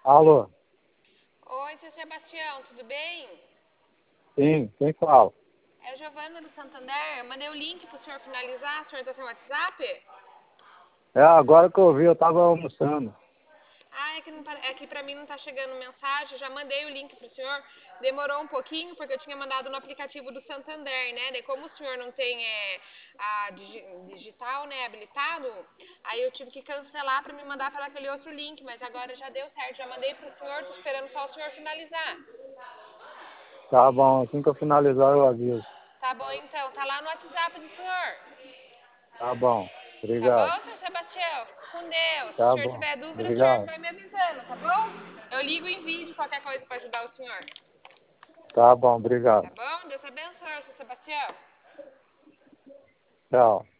Alô? Oi, seu Sebastião, tudo bem? Sim, quem fala? É a Giovana do Santander. Eu mandei o link pro senhor finalizar. O senhor tá sem WhatsApp? É, agora que eu vi, eu tava almoçando. Ah, é que pra mim não tá chegando mensagem. Já mandei o link pro senhor. Demorou um pouquinho porque eu tinha mandado no aplicativo do Santander, né? Daí como o senhor não tem a digital, né, habilitado, aí eu tive que cancelar pra me mandar para aquele outro link. Mas agora já deu certo. Já mandei pro senhor. Tô esperando só o senhor finalizar. Tá bom, assim que eu finalizar eu aviso. Tá bom, então. Tá lá no WhatsApp do senhor. Tá bom, Tá obrigado. bom, seu Sebastião? Fica com Deus. Se o Tá senhor bom, tiver dúvida, o senhor obrigado. vai me avisando, tá bom? Eu ligo em vídeo qualquer coisa para ajudar o senhor. Tá bom, Tá obrigado. bom? Deus abençoe, seu Sebastião. Tchau.